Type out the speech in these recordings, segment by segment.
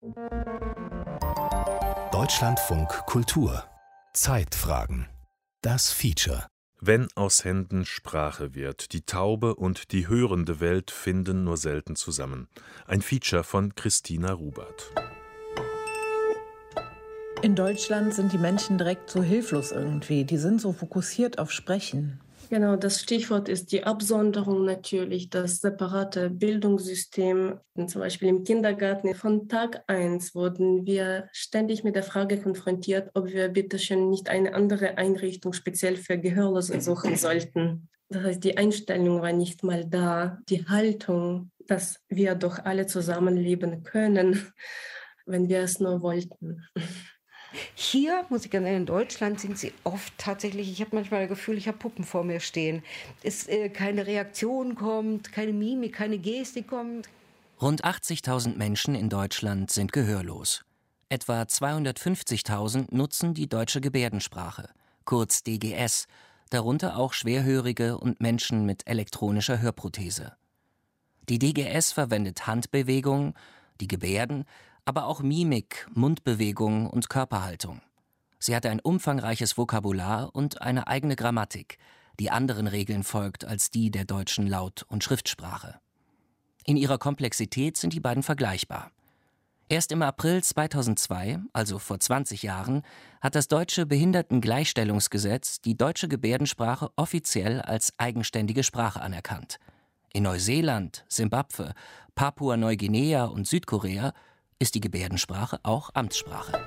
Deutschlandfunk Kultur. Zeitfragen. Das Feature. Wenn aus Händen Sprache wird, die taube und die hörende Welt finden nur selten zusammen. Ein Feature von Christina Rubert. In Deutschland sind die Menschen direkt so hilflos irgendwie. Die sind so fokussiert auf Sprechen. Genau, das Stichwort ist die Absonderung natürlich, das separate Bildungssystem. Zum Beispiel im Kindergarten von Tag 1 wurden wir ständig mit der Frage konfrontiert, ob wir bitte schön nicht eine andere Einrichtung speziell für Gehörlose suchen sollten. Das heißt, die Einstellung war nicht mal da, die Haltung, dass wir doch alle zusammenleben können, wenn wir es nur wollten. Hier, muss ich ganz ehrlich, in Deutschland sind sie oft tatsächlich, ich habe manchmal das Gefühl, ich habe Puppen vor mir stehen. Es keine Reaktion kommt, keine Mimik, keine Gestik kommt. Rund 80.000 Menschen in Deutschland sind gehörlos. Etwa 250.000 nutzen die deutsche Gebärdensprache, kurz DGS, darunter auch Schwerhörige und Menschen mit elektronischer Hörprothese. Die DGS verwendet Handbewegungen, die Gebärden, aber auch Mimik, Mundbewegungen und Körperhaltung. Sie hat ein umfangreiches Vokabular und eine eigene Grammatik, die anderen Regeln folgt als die der deutschen Laut- und Schriftsprache. In ihrer Komplexität sind die beiden vergleichbar. Erst im April 2002, also vor 20 Jahren, hat das deutsche Behindertengleichstellungsgesetz die deutsche Gebärdensprache offiziell als eigenständige Sprache anerkannt. In Neuseeland, Simbabwe, Papua-Neuguinea und Südkorea ist die Gebärdensprache auch Amtssprache.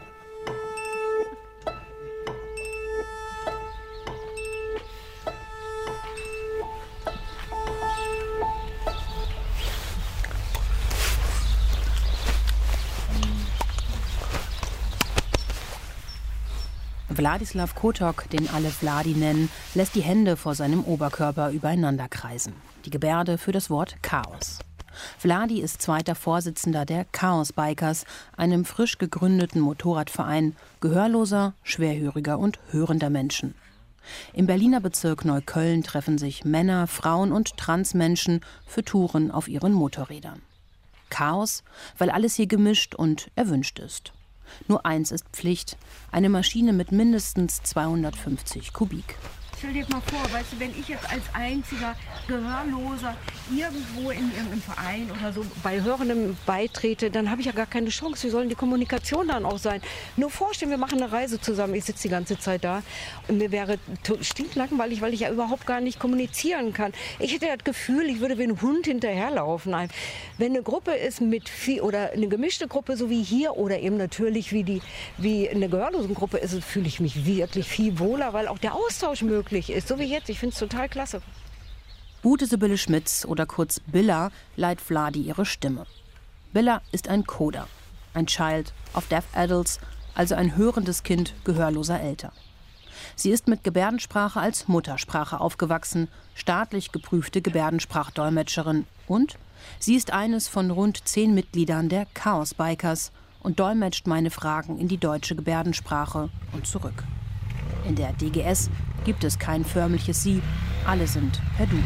Wladislav Kotok, den alle Vladi nennen, lässt die Hände vor seinem Oberkörper übereinander kreisen. Die Gebärde für das Wort Chaos. Vladi ist zweiter Vorsitzender der Chaos Bikers, einem frisch gegründeten Motorradverein gehörloser, schwerhöriger und hörender Menschen. Im Berliner Bezirk Neukölln treffen sich Männer, Frauen und Transmenschen für Touren auf ihren Motorrädern. Chaos, weil alles hier gemischt und erwünscht ist. Nur eins ist Pflicht: eine Maschine mit mindestens 250 Kubik. Stell dir mal vor, weißt du, wenn ich jetzt als einziger Gehörloser irgendwo in irgendeinem Verein oder so bei Hörendem beitrete, dann habe ich ja gar keine Chance. Wie soll die Kommunikation dann auch sein? Nur vorstellen, wir machen eine Reise zusammen. Ich sitze die ganze Zeit da und mir wäre stinklangweilig, weil ich ja überhaupt gar nicht kommunizieren kann. Ich hätte das Gefühl, ich würde wie ein Hund hinterherlaufen. Wenn eine Gruppe ist mit viel oder eine gemischte Gruppe, so wie hier, oder eben natürlich wie eine Gehörlosengruppe ist, fühle ich mich wirklich viel wohler, weil auch der Austausch möglich ist, so wie jetzt. Ich finde es total klasse. Ute Sibylle Schmitz oder kurz Billa leiht Vladi ihre Stimme. Billa ist ein Coder, ein Child of Deaf Adults, also ein hörendes Kind gehörloser Eltern. Sie ist mit Gebärdensprache als Muttersprache aufgewachsen, staatlich geprüfte Gebärdensprachdolmetscherin und sie ist eines von rund 10 Mitgliedern der Chaos Bikers und dolmetscht meine Fragen in die deutsche Gebärdensprache und zurück. In der DGS gibt es kein förmliches Sie, alle sind per Du.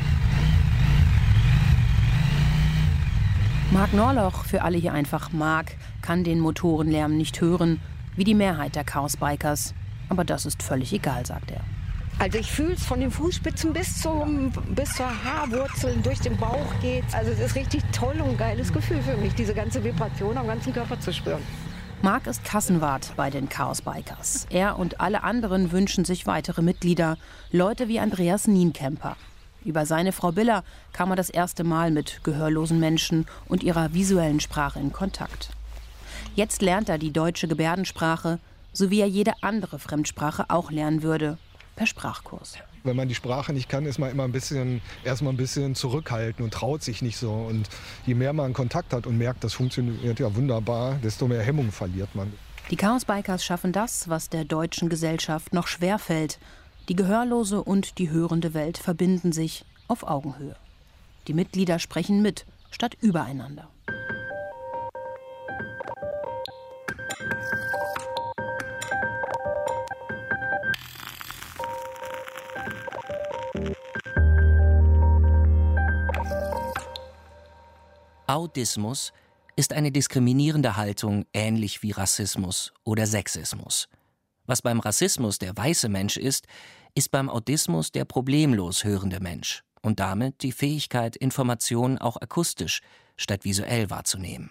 Marc Norloch, für alle hier einfach Marc, kann den Motorenlärm nicht hören, wie die Mehrheit der Chaos Bikers. Aber das ist völlig egal, sagt er. Also ich fühle es von den Fußspitzen bis zur Haarwurzel, durch den Bauch geht. Also es ist richtig toll und ein geiles Gefühl für mich, diese ganze Vibration am ganzen Körper zu spüren. Marc ist Kassenwart bei den Chaos Bikers. Er und alle anderen wünschen sich weitere Mitglieder, Leute wie Andreas Nienkämper. Über seine Frau Billa kam er das erste Mal mit gehörlosen Menschen und ihrer visuellen Sprache in Kontakt. Jetzt lernt er die deutsche Gebärdensprache, so wie er jede andere Fremdsprache auch lernen würde, per Sprachkurs. Wenn man die Sprache nicht kann, ist man immer erstmal ein bisschen zurückhaltend und traut sich nicht so. Und je mehr man Kontakt hat und merkt, das funktioniert ja wunderbar, desto mehr Hemmung verliert man. Die Chaos Bikers schaffen das, was der deutschen Gesellschaft noch schwerfällt. Die gehörlose und die hörende Welt verbinden sich auf Augenhöhe. Die Mitglieder sprechen mit, statt übereinander. Autismus ist eine diskriminierende Haltung ähnlich wie Rassismus oder Sexismus. Was beim Rassismus der weiße Mensch ist beim Autismus der problemlos hörende Mensch und damit die Fähigkeit, Informationen auch akustisch statt visuell wahrzunehmen.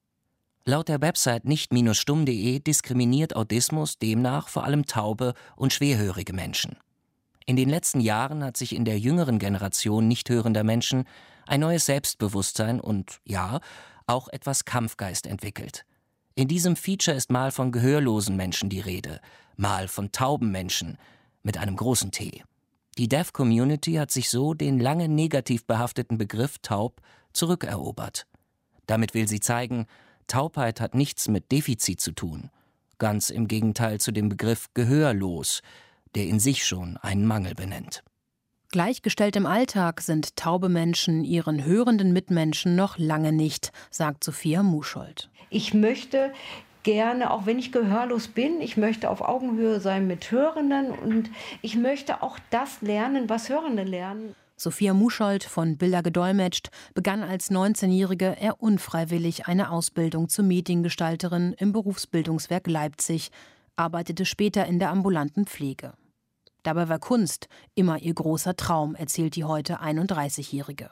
Laut der Website nicht-stumm.de diskriminiert Autismus demnach vor allem taube und schwerhörige Menschen. In den letzten Jahren hat sich in der jüngeren Generation nicht hörender Menschen ein neues Selbstbewusstsein und, ja, auch etwas Kampfgeist entwickelt. In diesem Feature ist mal von gehörlosen Menschen die Rede, mal von tauben Menschen mit einem großen T. Die Deaf Community hat sich so den lange negativ behafteten Begriff taub zurückerobert. Damit will sie zeigen, Taubheit hat nichts mit Defizit zu tun. Ganz im Gegenteil zu dem Begriff gehörlos, der in sich schon einen Mangel benennt. Gleichgestellt im Alltag sind taube Menschen ihren hörenden Mitmenschen noch lange nicht, sagt Sophia Muschold. Ich möchte gerne, auch wenn ich gehörlos bin, ich möchte auf Augenhöhe sein mit Hörenden und ich möchte auch das lernen, was Hörende lernen. Sophia Muschold, von Bilder gedolmetscht, begann als 19-Jährige eher unfreiwillig eine Ausbildung zur Mediengestalterin im Berufsbildungswerk Leipzig, arbeitete später in der ambulanten Pflege. Dabei war Kunst immer ihr großer Traum, erzählt die heute 31-Jährige.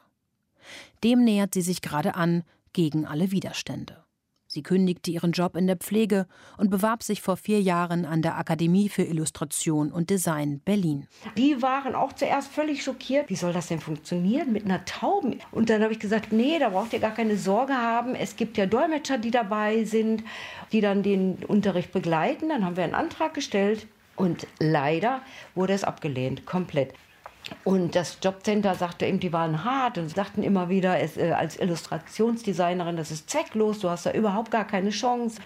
Dem nähert sie sich gerade an, gegen alle Widerstände. Sie kündigte ihren Job in der Pflege und bewarb sich vor 4 Jahren an der Akademie für Illustration und Design Berlin. Die waren auch zuerst völlig schockiert. Wie soll das denn funktionieren mit einer Tauben? Und dann habe ich gesagt, nee, da braucht ihr gar keine Sorge haben. Es gibt ja Dolmetscher, die dabei sind, die dann den Unterricht begleiten. Dann haben wir einen Antrag gestellt und leider wurde es abgelehnt, komplett. Und das Jobcenter sagte eben, die waren hart und sagten immer wieder, als Illustrationsdesignerin, das ist zwecklos, du hast da überhaupt gar keine Chance.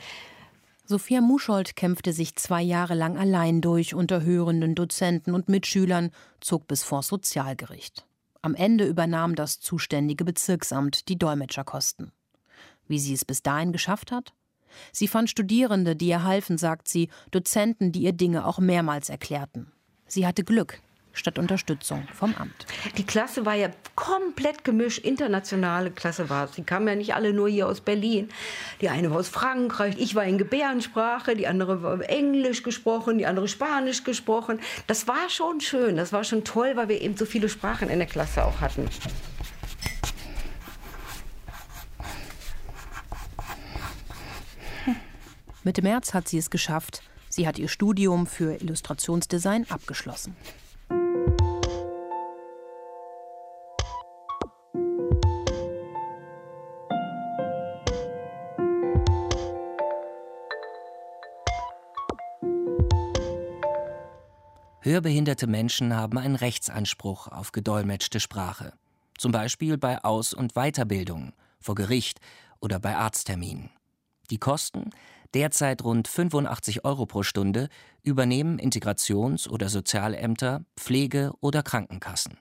Sophia Muschold kämpfte sich 2 Jahre lang allein durch unter hörenden Dozenten und Mitschülern, zog bis vors Sozialgericht. Am Ende übernahm das zuständige Bezirksamt die Dolmetscherkosten. Wie sie es bis dahin geschafft hat? Sie fand Studierende, die ihr halfen, sagt sie, Dozenten, die ihr Dinge auch mehrmals erklärten. Sie hatte Glück statt Unterstützung vom Amt. Die Klasse war ja komplett gemischt, internationale Klasse war es. Die kamen ja nicht alle nur hier aus Berlin. Die eine war aus Frankreich, ich war in Gebärdensprache, die andere war Englisch gesprochen, die andere Spanisch gesprochen. Das war schon schön, das war schon toll, weil wir eben so viele Sprachen in der Klasse auch hatten. Mitte März hat sie es geschafft. Sie hat ihr Studium für Illustrationsdesign abgeschlossen. Hörbehinderte Menschen haben einen Rechtsanspruch auf gedolmetschte Sprache. Zum Beispiel bei Aus- und Weiterbildung, vor Gericht oder bei Arztterminen. Die Kosten, derzeit rund 85 € pro Stunde, übernehmen Integrations- oder Sozialämter, Pflege- oder Krankenkassen.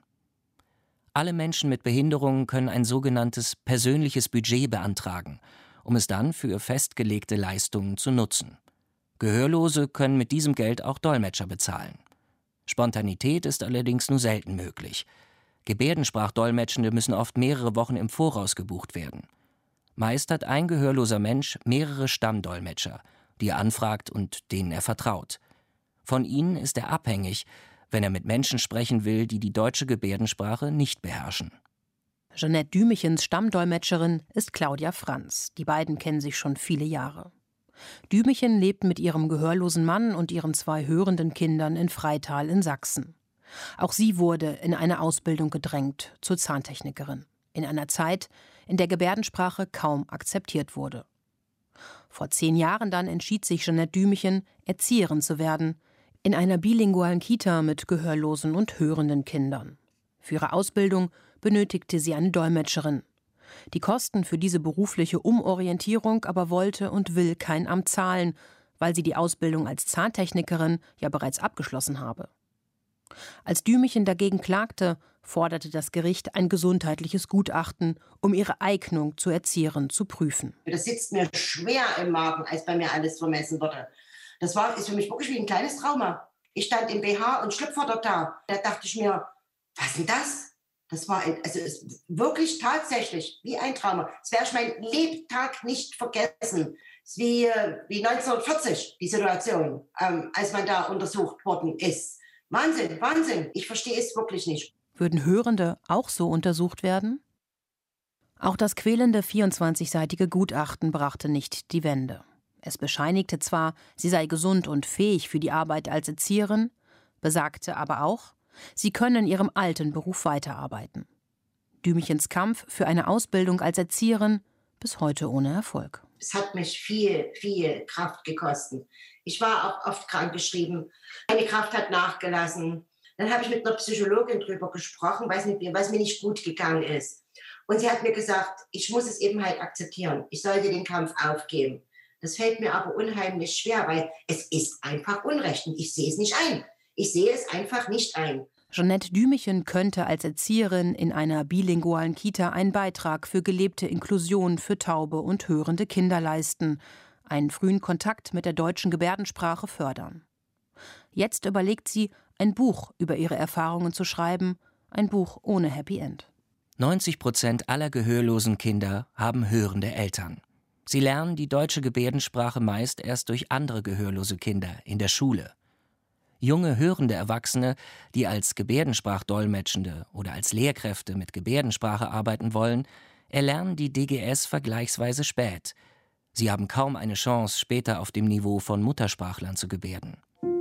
Alle Menschen mit Behinderungen können ein sogenanntes persönliches Budget beantragen, um es dann für festgelegte Leistungen zu nutzen. Gehörlose können mit diesem Geld auch Dolmetscher bezahlen. Spontanität ist allerdings nur selten möglich. Gebärdensprachdolmetschende müssen oft mehrere Wochen im Voraus gebucht werden. Meist hat ein gehörloser Mensch mehrere Stammdolmetscher, die er anfragt und denen er vertraut. Von ihnen ist er abhängig, wenn er mit Menschen sprechen will, die die deutsche Gebärdensprache nicht beherrschen. Jeanette Dümichens Stammdolmetscherin ist Claudia Franz. Die beiden kennen sich schon viele Jahre. Dümichen lebt mit ihrem gehörlosen Mann und ihren 2 hörenden Kindern in Freital in Sachsen. Auch sie wurde in eine Ausbildung gedrängt zur Zahntechnikerin. In einer Zeit, in der Gebärdensprache kaum akzeptiert wurde. Vor 10 Jahren dann entschied sich Jeanette Dümichen, Erzieherin zu werden, in einer bilingualen Kita mit gehörlosen und hörenden Kindern. Für ihre Ausbildung benötigte sie eine Dolmetscherin. Die Kosten für diese berufliche Umorientierung aber wollte und will kein Amt zahlen, weil sie die Ausbildung als Zahntechnikerin ja bereits abgeschlossen habe. Als Dümichen dagegen klagte, forderte das Gericht ein gesundheitliches Gutachten, um ihre Eignung zur Erzieherin zu prüfen. Das sitzt mir schwer im Magen, als bei mir alles vermessen wurde. Das ist für mich wirklich wie ein kleines Trauma. Ich stand im BH und Schlüpfer da. Da dachte ich mir, was ist denn das? Also es ist wirklich tatsächlich wie ein Trauma. Es werde ich mein Lebtag nicht vergessen. Es ist wie 1940, die Situation, als man da untersucht worden ist. Wahnsinn, Wahnsinn. Ich verstehe es wirklich nicht. Würden Hörende auch so untersucht werden? Auch das quälende 24-seitige Gutachten brachte nicht die Wende. Es bescheinigte zwar, sie sei gesund und fähig für die Arbeit als Erzieherin, besagte aber auch, sie könne in ihrem alten Beruf weiterarbeiten. Dümichens Kampf für eine Ausbildung als Erzieherin bis heute ohne Erfolg. Es hat mich viel, viel Kraft gekostet. Ich war auch oft krankgeschrieben. Meine Kraft hat nachgelassen. Dann habe ich mit einer Psychologin drüber gesprochen, was mir nicht gut gegangen ist. Und sie hat mir gesagt, ich muss es eben halt akzeptieren. Ich sollte den Kampf aufgeben. Das fällt mir aber unheimlich schwer, weil es ist einfach Unrecht und ich sehe es nicht ein. Ich sehe es einfach nicht ein. Jeanette Dümichen könnte als Erzieherin in einer bilingualen Kita einen Beitrag für gelebte Inklusion für taube und hörende Kinder leisten, einen frühen Kontakt mit der deutschen Gebärdensprache fördern. Jetzt überlegt sie, ein Buch über ihre Erfahrungen zu schreiben, ein Buch ohne Happy End. 90% aller gehörlosen Kinder haben hörende Eltern. Sie lernen die deutsche Gebärdensprache meist erst durch andere gehörlose Kinder in der Schule. Junge hörende Erwachsene, die als Gebärdensprachdolmetschende oder als Lehrkräfte mit Gebärdensprache arbeiten wollen, erlernen die DGS vergleichsweise spät. Sie haben kaum eine Chance, später auf dem Niveau von Muttersprachlern zu gebärden.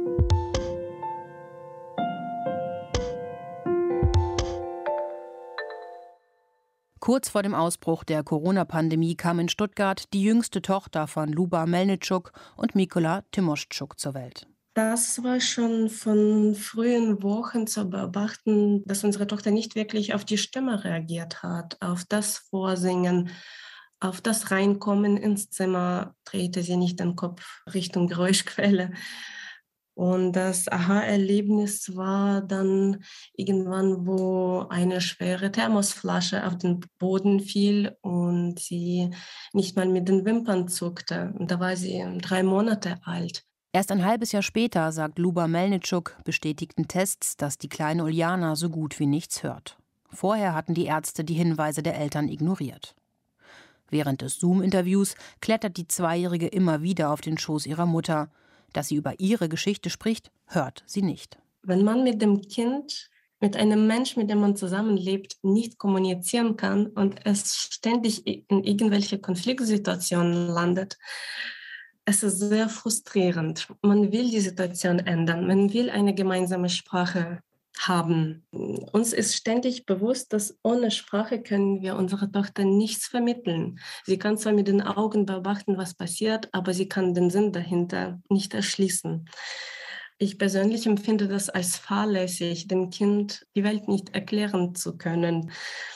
Kurz vor dem Ausbruch der Corona-Pandemie kam in Stuttgart die jüngste Tochter von Luba Melniczuk und Mikola Tymoschczuk zur Welt. Das war schon von frühen Wochen zu beobachten, dass unsere Tochter nicht wirklich auf die Stimme reagiert hat, auf das Vorsingen, auf das Reinkommen ins Zimmer, drehte sie nicht den Kopf Richtung Geräuschquelle. Und das Aha-Erlebnis war dann irgendwann, wo eine schwere Thermosflasche auf den Boden fiel und sie nicht mal mit den Wimpern zuckte. Und da war sie 3 Monate alt. Erst ein halbes Jahr später, sagt Luba Melniczuk, bestätigten Tests, dass die kleine Uljana so gut wie nichts hört. Vorher hatten die Ärzte die Hinweise der Eltern ignoriert. Während des Zoom-Interviews klettert die Zweijährige immer wieder auf den Schoß ihrer Mutter. Dass sie über ihre Geschichte spricht, hört sie nicht. Wenn man mit dem Kind, mit einem Menschen, mit dem man zusammenlebt, nicht kommunizieren kann und es ständig in irgendwelche Konfliktsituationen landet, es ist sehr frustrierend. Man will die Situation ändern, man will eine gemeinsame Sprache haben. Uns ist ständig bewusst, dass ohne Sprache können wir unserer Tochter nichts vermitteln. Sie kann zwar mit den Augen beobachten, was passiert, aber sie kann den Sinn dahinter nicht erschließen. Ich persönlich empfinde das als fahrlässig, dem Kind die Welt nicht erklären zu können,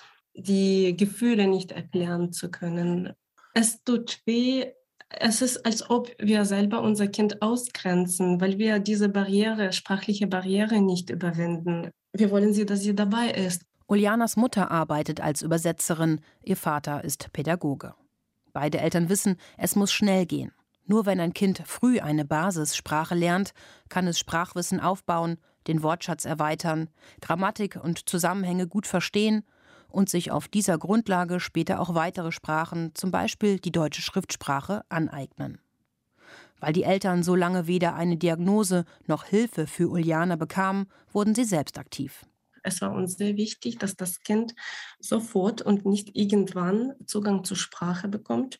die Gefühle nicht erklären zu können. Es tut weh. Es ist, als ob wir selber unser Kind ausgrenzen, weil wir diese sprachliche Barriere nicht überwinden. Wir wollen dass sie dabei ist. Uljanas Mutter arbeitet als Übersetzerin, ihr Vater ist Pädagoge. Beide Eltern wissen, es muss schnell gehen. Nur wenn ein Kind früh eine Basissprache lernt, kann es Sprachwissen aufbauen, den Wortschatz erweitern, Grammatik und Zusammenhänge gut verstehen und sich auf dieser Grundlage später auch weitere Sprachen, zum Beispiel die deutsche Schriftsprache, aneignen. Weil die Eltern so lange weder eine Diagnose noch Hilfe für Uljana bekamen, wurden sie selbst aktiv. Es war uns sehr wichtig, dass das Kind sofort und nicht irgendwann Zugang zur Sprache bekommt.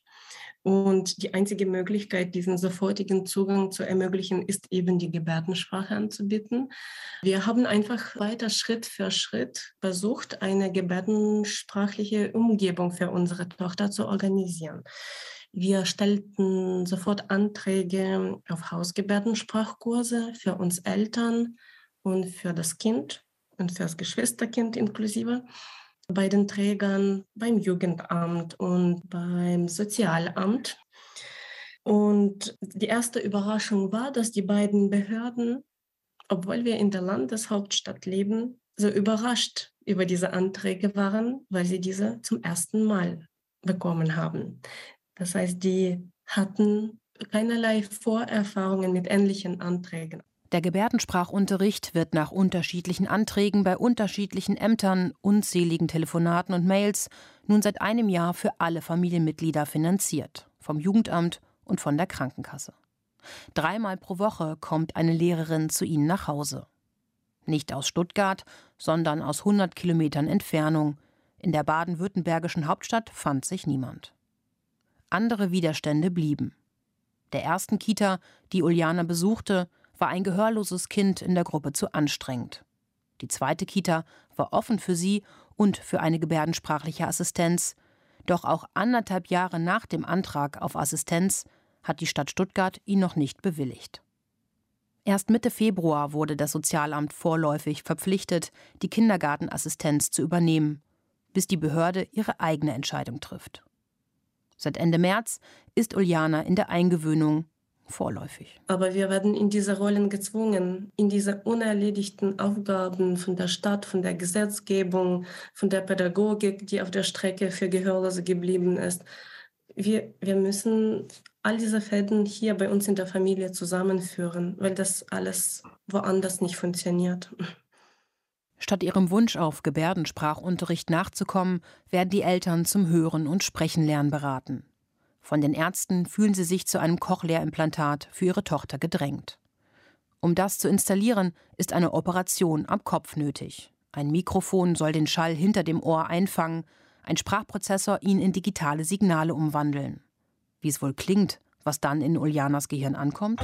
Und die einzige Möglichkeit, diesen sofortigen Zugang zu ermöglichen, ist eben die Gebärdensprache anzubieten. Wir haben einfach weiter Schritt für Schritt versucht, eine gebärdensprachliche Umgebung für unsere Tochter zu organisieren. Wir stellten sofort Anträge auf Hausgebärdensprachkurse für uns Eltern und für das Kind und für das Geschwisterkind inklusive. Bei den Trägern, beim Jugendamt und beim Sozialamt. Und die erste Überraschung war, dass die beiden Behörden, obwohl wir in der Landeshauptstadt leben, so überrascht über diese Anträge waren, weil sie diese zum ersten Mal bekommen haben. Das heißt, die hatten keinerlei Vorerfahrungen mit ähnlichen Anträgen. Der Gebärdensprachunterricht wird nach unterschiedlichen Anträgen bei unterschiedlichen Ämtern, unzähligen Telefonaten und Mails nun seit einem Jahr für alle Familienmitglieder finanziert, vom Jugendamt und von der Krankenkasse. 3-mal pro Woche kommt eine Lehrerin zu ihnen nach Hause. Nicht aus Stuttgart, sondern aus 100 Kilometern Entfernung. In der baden-württembergischen Hauptstadt fand sich niemand. Andere Widerstände blieben. Der ersten Kita, die Uljana besuchte, war ein gehörloses Kind in der Gruppe zu anstrengend. Die zweite Kita war offen für sie und für eine gebärdensprachliche Assistenz. Doch auch 1,5 Jahre nach dem Antrag auf Assistenz hat die Stadt Stuttgart ihn noch nicht bewilligt. Erst Mitte Februar wurde das Sozialamt vorläufig verpflichtet, die Kindergartenassistenz zu übernehmen, bis die Behörde ihre eigene Entscheidung trifft. Seit Ende März ist Uljana in der Eingewöhnung, vorläufig. Aber wir werden in diese Rollen gezwungen, in diese unerledigten Aufgaben von der Stadt, von der Gesetzgebung, von der Pädagogik, die auf der Strecke für Gehörlose geblieben ist. Wir müssen all diese Fäden hier bei uns in der Familie zusammenführen, weil das alles woanders nicht funktioniert. Statt ihrem Wunsch auf Gebärdensprachunterricht nachzukommen, werden die Eltern zum Hören und Sprechenlernen beraten. Von den Ärzten fühlen sie sich zu einem Cochlea-Implantat für ihre Tochter gedrängt. Um das zu installieren, ist eine Operation am Kopf nötig. Ein Mikrofon soll den Schall hinter dem Ohr einfangen, ein Sprachprozessor ihn in digitale Signale umwandeln. Wie es wohl klingt, was dann in Uljanas Gehirn ankommt?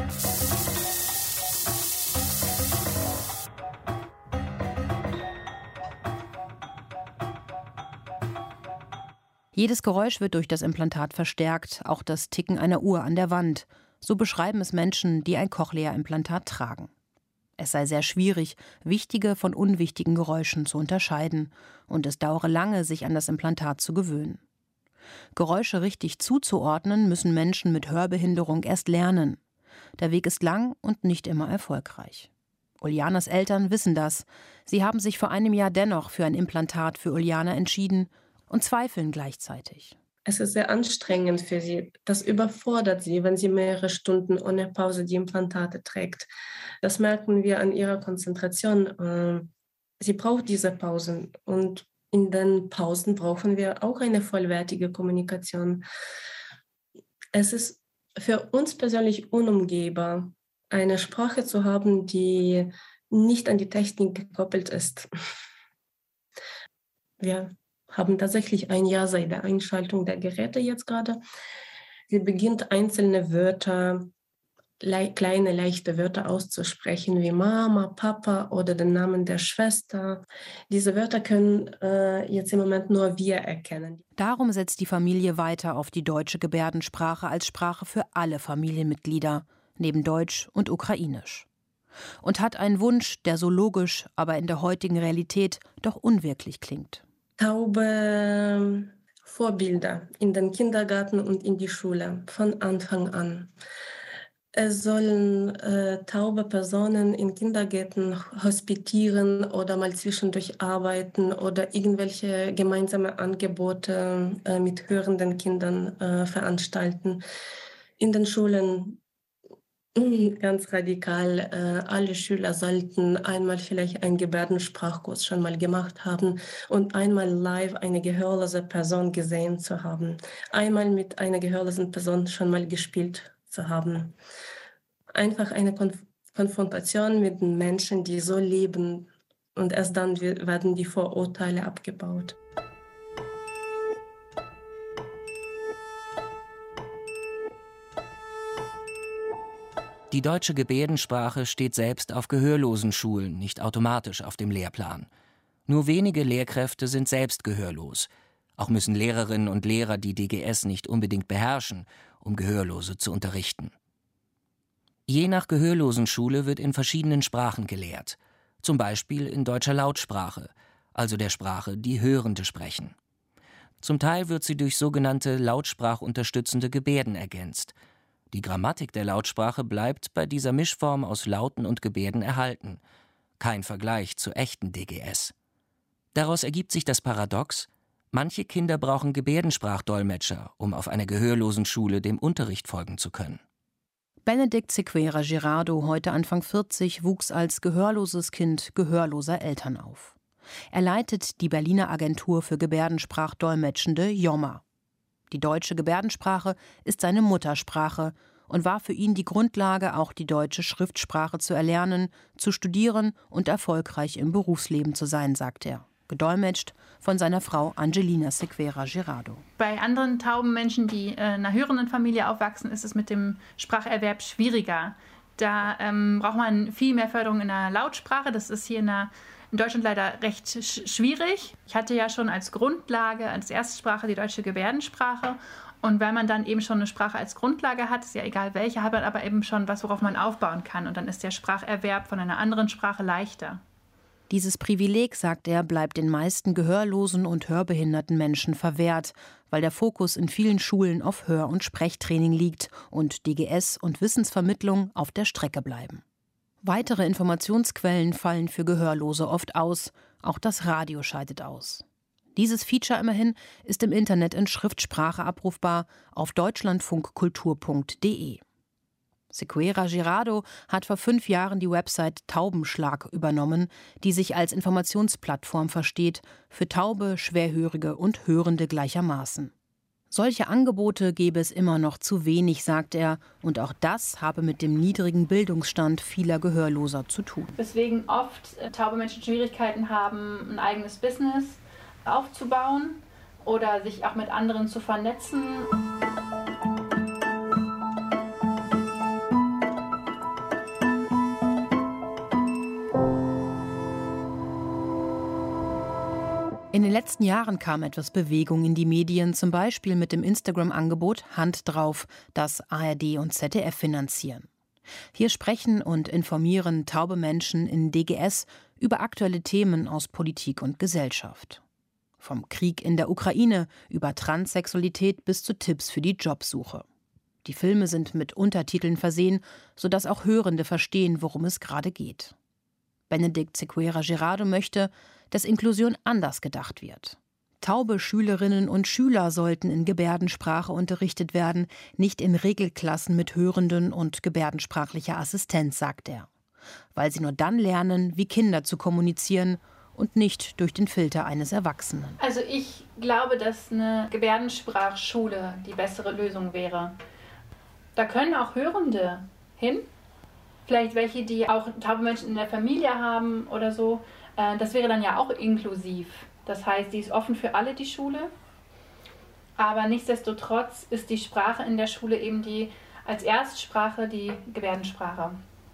Jedes Geräusch wird durch das Implantat verstärkt, auch das Ticken einer Uhr an der Wand. So beschreiben es Menschen, die ein Cochlea-Implantat tragen. Es sei sehr schwierig, wichtige von unwichtigen Geräuschen zu unterscheiden, und es dauere lange, sich an das Implantat zu gewöhnen. Geräusche richtig zuzuordnen müssen Menschen mit Hörbehinderung erst lernen. Der Weg ist lang und nicht immer erfolgreich. Uljanas Eltern wissen das. Sie haben sich vor einem Jahr dennoch für ein Implantat für Uljana entschieden und zweifeln gleichzeitig. Es ist sehr anstrengend für sie. Das überfordert sie, wenn sie mehrere Stunden ohne Pause die Implantate trägt. Das merken wir an ihrer Konzentration. Sie braucht diese Pausen. Und in den Pausen brauchen wir auch eine vollwertige Kommunikation. Es ist für uns persönlich unumgehbar, eine Sprache zu haben, die nicht an die Technik gekoppelt ist. Wir haben tatsächlich ein Jahr seit der Einschaltung der Geräte jetzt gerade. Sie beginnt einzelne Wörter, kleine, leichte Wörter auszusprechen, wie Mama, Papa oder den Namen der Schwester. Diese Wörter können jetzt im Moment nur wir erkennen. Darum setzt die Familie weiter auf die deutsche Gebärdensprache als Sprache für alle Familienmitglieder, neben Deutsch und Ukrainisch. Und hat einen Wunsch, der so logisch, aber in der heutigen Realität doch unwirklich klingt. Taube Vorbilder in den Kindergarten und in die Schule von Anfang an. Es sollen taube Personen in Kindergärten hospitieren oder mal zwischendurch arbeiten oder irgendwelche gemeinsame Angebote mit hörenden Kindern veranstalten. In den Schulen ganz radikal, alle Schüler sollten einmal vielleicht einen Gebärdensprachkurs schon mal gemacht haben und einmal live eine gehörlose Person gesehen zu haben. Einmal mit einer gehörlosen Person schon mal gespielt zu haben. Einfach eine Konfrontation mit den Menschen, die so leben, und erst dann werden die Vorurteile abgebaut. Die deutsche Gebärdensprache steht selbst auf gehörlosen Schulen nicht automatisch auf dem Lehrplan. Nur wenige Lehrkräfte sind selbst gehörlos. Auch müssen Lehrerinnen und Lehrer die DGS nicht unbedingt beherrschen, um Gehörlose zu unterrichten. Je nach Gehörlosenschule wird in verschiedenen Sprachen gelehrt. Zum Beispiel in deutscher Lautsprache, also der Sprache, die Hörende sprechen. Zum Teil wird sie durch sogenannte lautsprachunterstützende Gebärden ergänzt. Die Grammatik der Lautsprache bleibt bei dieser Mischform aus Lauten und Gebärden erhalten. Kein Vergleich zur echten DGS. Daraus ergibt sich das Paradox: Manche Kinder brauchen Gebärdensprachdolmetscher, um auf einer gehörlosen Schule dem Unterricht folgen zu können. Benedikt Sequeira Girardo, heute Anfang 40, wuchs als gehörloses Kind gehörloser Eltern auf. Er leitet die Berliner Agentur für Gebärdensprachdolmetschende JOMA. Die deutsche Gebärdensprache ist seine Muttersprache und war für ihn die Grundlage, auch die deutsche Schriftsprache zu erlernen, zu studieren und erfolgreich im Berufsleben zu sein, sagt er. Gedolmetscht von seiner Frau Angelina Sequeira Girardo. Bei anderen tauben Menschen, die in einer hörenden Familie aufwachsen, ist es mit dem Spracherwerb schwieriger. Da braucht man viel mehr Förderung in der Lautsprache. Das ist hier in Deutschland leider recht schwierig. Ich hatte ja schon als Grundlage, als Erstsprache die deutsche Gebärdensprache. Und weil man dann eben schon eine Sprache als Grundlage hat, ist ja egal welche, hat man aber eben schon was, worauf man aufbauen kann. Und dann ist der Spracherwerb von einer anderen Sprache leichter. Dieses Privileg, sagt er, bleibt den meisten gehörlosen und hörbehinderten Menschen verwehrt, weil der Fokus in vielen Schulen auf Hör- und Sprechtraining liegt und DGS und Wissensvermittlung auf der Strecke bleiben. Weitere Informationsquellen fallen für Gehörlose oft aus, auch das Radio scheidet aus. Dieses Feature immerhin ist im Internet in Schriftsprache abrufbar auf deutschlandfunkkultur.de. Sequeira Girardo hat vor 5 Jahren die Website Taubenschlag übernommen, die sich als Informationsplattform versteht für Taube, Schwerhörige und Hörende gleichermaßen. Solche Angebote gäbe es immer noch zu wenig, sagt er, und auch das habe mit dem niedrigen Bildungsstand vieler Gehörloser zu tun. Weswegen oft taube Menschen Schwierigkeiten haben, ein eigenes Business aufzubauen oder sich auch mit anderen zu vernetzen. In den letzten Jahren kam etwas Bewegung in die Medien, zum Beispiel mit dem Instagram-Angebot Hand drauf, das ARD und ZDF finanzieren. Hier sprechen und informieren taube Menschen in DGS über aktuelle Themen aus Politik und Gesellschaft. Vom Krieg in der Ukraine über Transsexualität bis zu Tipps für die Jobsuche. Die Filme sind mit Untertiteln versehen, sodass auch Hörende verstehen, worum es gerade geht. Benedikt Sequeira Girardo möchte, dass Inklusion anders gedacht wird. Taube Schülerinnen und Schüler sollten in Gebärdensprache unterrichtet werden, nicht in Regelklassen mit hörenden und gebärdensprachlicher Assistenz, sagt er. Weil sie nur dann lernen, wie Kinder zu kommunizieren und nicht durch den Filter eines Erwachsenen. Also ich glaube, dass eine Gebärdensprachschule die bessere Lösung wäre. Da können auch Hörende hin. Vielleicht welche, die auch taube Menschen in der Familie haben oder so. Das wäre dann ja auch inklusiv. Das heißt, die ist offen für alle, die Schule. Aber nichtsdestotrotz ist die Sprache in der Schule eben als Erstsprache die Gebärdensprache.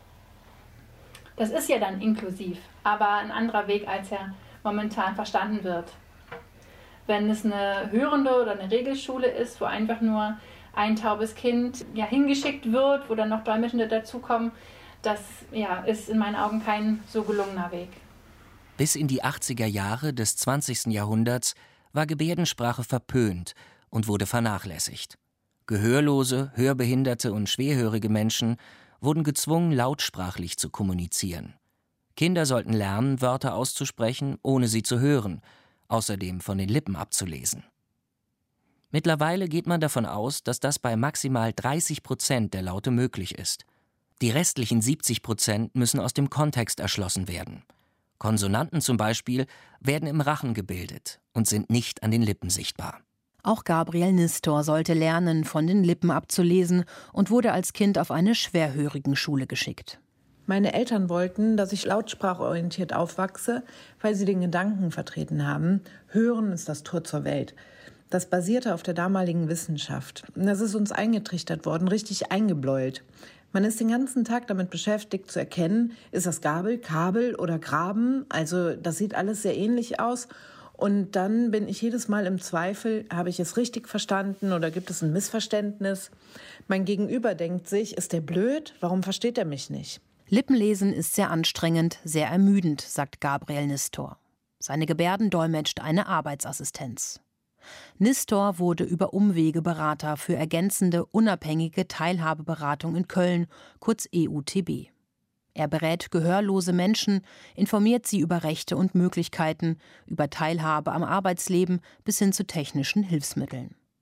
Das ist ja dann inklusiv, aber ein anderer Weg, als er momentan verstanden wird. Wenn es eine hörende oder eine Regelschule ist, wo einfach nur ein taubes Kind hingeschickt wird, wo dann noch Dolmetschende dazukommen, das ist in meinen Augen kein so gelungener Weg. Bis in die 80er Jahre des 20. Jahrhunderts war Gebärdensprache verpönt und wurde vernachlässigt. Gehörlose, hörbehinderte und schwerhörige Menschen wurden gezwungen, lautsprachlich zu kommunizieren. Kinder sollten lernen, Wörter auszusprechen, ohne sie zu hören, außerdem von den Lippen abzulesen. Mittlerweile geht man davon aus, dass das bei maximal 30% der Laute möglich ist. Die restlichen 70% müssen aus dem Kontext erschlossen werden. Konsonanten zum Beispiel werden im Rachen gebildet und sind nicht an den Lippen sichtbar. Auch Gabriel Nistor sollte lernen, von den Lippen abzulesen und wurde als Kind auf eine Schwerhörigenschule geschickt. Meine Eltern wollten, dass ich lautsprachorientiert aufwachse, weil sie den Gedanken vertreten haben, Hören ist das Tor zur Welt. Das basierte auf der damaligen Wissenschaft. Und das ist uns eingetrichtert worden, richtig eingebläut. Man ist den ganzen Tag damit beschäftigt zu erkennen, ist das Gabel, Kabel oder Graben? Also das sieht alles sehr ähnlich aus. Und dann bin ich jedes Mal im Zweifel, habe ich es richtig verstanden oder gibt es ein Missverständnis? Mein Gegenüber denkt sich, ist der blöd? Warum versteht er mich nicht? Lippenlesen ist sehr anstrengend, sehr ermüdend, sagt Gabriel Nistor. Seine Gebärden dolmetscht eine Arbeitsassistenz. Nistor wurde über Umwege Berater für ergänzende, unabhängige Teilhabeberatung in Köln, kurz EUTB. Er berät gehörlose Menschen, informiert sie über Rechte und Möglichkeiten, über Teilhabe am Arbeitsleben bis hin zu technischen Hilfsmitteln.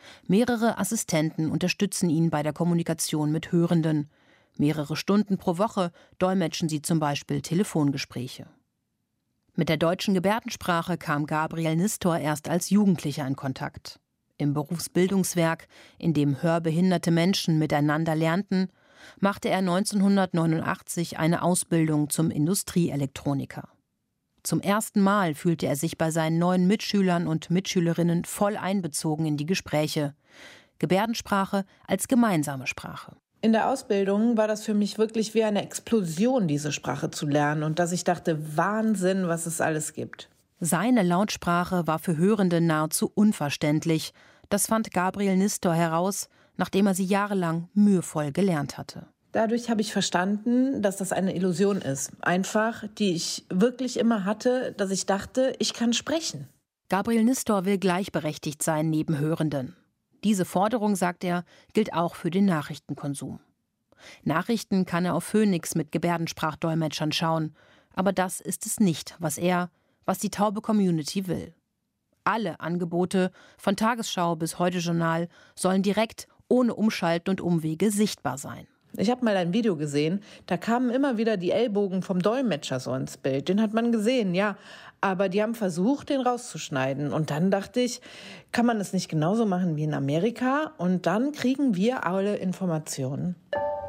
Mehrere Assistenten unterstützen ihn bei der Kommunikation mit Hörenden. Mehrere Stunden pro Woche dolmetschen sie zum Beispiel Telefongespräche. Mit der deutschen Gebärdensprache kam Gabriel Nistor erst als Jugendlicher in Kontakt. Im Berufsbildungswerk, in dem hörbehinderte Menschen miteinander lernten, machte er 1989 eine Ausbildung zum Industrieelektroniker. Zum ersten Mal fühlte er sich bei seinen neuen Mitschülern und Mitschülerinnen voll einbezogen in die Gespräche. Gebärdensprache als gemeinsame Sprache. In der Ausbildung war das für mich wirklich wie eine Explosion, diese Sprache zu lernen, und dass ich dachte, Wahnsinn, was es alles gibt. Seine Lautsprache war für Hörende nahezu unverständlich. Das fand Gabriel Nistor heraus, nachdem er sie jahrelang mühevoll gelernt hatte. Dadurch habe ich verstanden, dass das eine Illusion ist. Einfach, die ich wirklich immer hatte, dass ich dachte, ich kann sprechen. Gabriel Nistor will gleichberechtigt sein neben Hörenden. Diese Forderung, sagt er, gilt auch für den Nachrichtenkonsum. Nachrichten kann er auf Phoenix mit Gebärdensprachdolmetschern schauen. Aber das ist es nicht, was die taube Community will. Alle Angebote, von Tagesschau bis Heute-Journal, sollen direkt, ohne Umschalten und Umwege, sichtbar sein. Ich habe mal ein Video gesehen, da kamen immer wieder die Ellbogen vom Dolmetscher so ins Bild. Den hat man gesehen, ja. Aber die haben versucht, den rauszuschneiden. Und dann dachte ich, kann man es nicht genauso machen wie in Amerika? Und dann kriegen wir alle Informationen.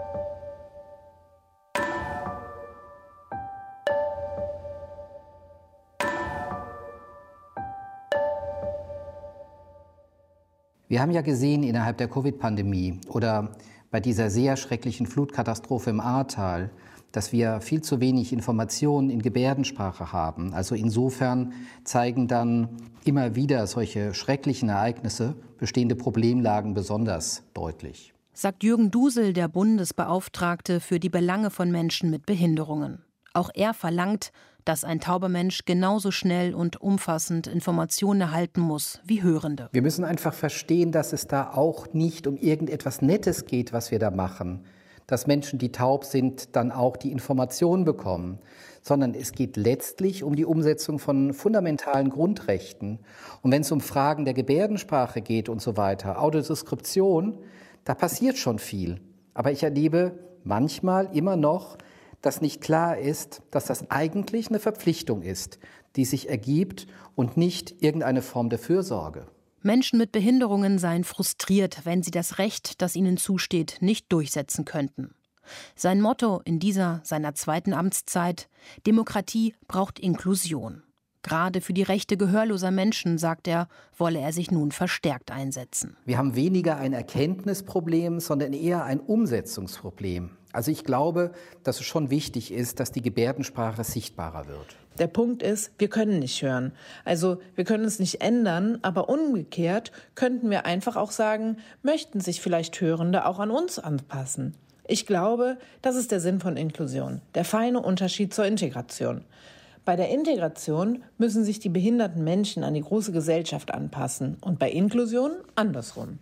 Wir haben ja gesehen innerhalb der Covid-Pandemie oder bei dieser sehr schrecklichen Flutkatastrophe im Ahrtal, dass wir viel zu wenig Informationen in Gebärdensprache haben. Also insofern zeigen dann immer wieder solche schrecklichen Ereignisse bestehende Problemlagen besonders deutlich. Sagt Jürgen Dusel, der Bundesbeauftragte für die Belange von Menschen mit Behinderungen. Auch er verlangt, dass ein tauber Mensch genauso schnell und umfassend Informationen erhalten muss wie Hörende. Wir müssen einfach verstehen, dass es da auch nicht um irgendetwas Nettes geht, was wir da machen. Dass Menschen, die taub sind, dann auch die Informationen bekommen. Sondern es geht letztlich um die Umsetzung von fundamentalen Grundrechten. Und wenn es um Fragen der Gebärdensprache geht und so weiter, Audiodeskription, da passiert schon viel. Aber ich erlebe manchmal immer noch, dass nicht klar ist, dass das eigentlich eine Verpflichtung ist, die sich ergibt und nicht irgendeine Form der Fürsorge. Menschen mit Behinderungen seien frustriert, wenn sie das Recht, das ihnen zusteht, nicht durchsetzen könnten. Sein Motto in dieser, seiner zweiten Amtszeit: Demokratie braucht Inklusion. Gerade für die Rechte gehörloser Menschen, sagt er, wolle er sich nun verstärkt einsetzen. Wir haben weniger ein Erkenntnisproblem, sondern eher ein Umsetzungsproblem. Also ich glaube, dass es schon wichtig ist, dass die Gebärdensprache sichtbarer wird. Der Punkt ist, wir können nicht hören. Also wir können es nicht ändern, aber umgekehrt könnten wir einfach auch sagen, möchten sich vielleicht Hörende auch an uns anpassen. Ich glaube, das ist der Sinn von Inklusion, der feine Unterschied zur Integration. Bei der Integration müssen sich die behinderten Menschen an die große Gesellschaft anpassen und bei Inklusion andersrum.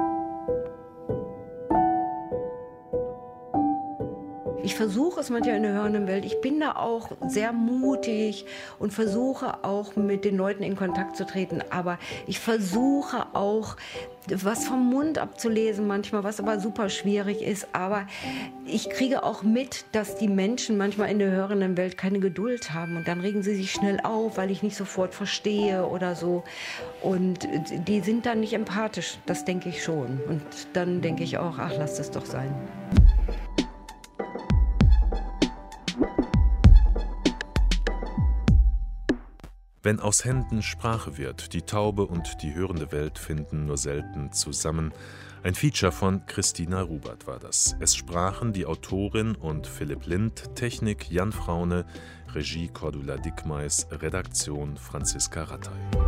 Ich versuche es manchmal in der hörenden Welt. Ich bin da auch sehr mutig und versuche auch mit den Leuten in Kontakt zu treten. Aber ich versuche auch, was vom Mund abzulesen manchmal, was aber super schwierig ist. Aber ich kriege auch mit, dass die Menschen manchmal in der hörenden Welt keine Geduld haben. Und dann regen sie sich schnell auf, weil ich nicht sofort verstehe oder so. Und die sind dann nicht empathisch, das denke ich schon. Und dann denke ich auch, ach, lass das doch sein. Wenn aus Händen Sprache wird, die taube und die hörende Welt finden nur selten zusammen. Ein Feature von Christina Rubert war das. Es sprachen die Autorin und Philipp Lind, Technik Jan Fraune, Regie Cordula Dickmeis, Redaktion Franziska Rattay.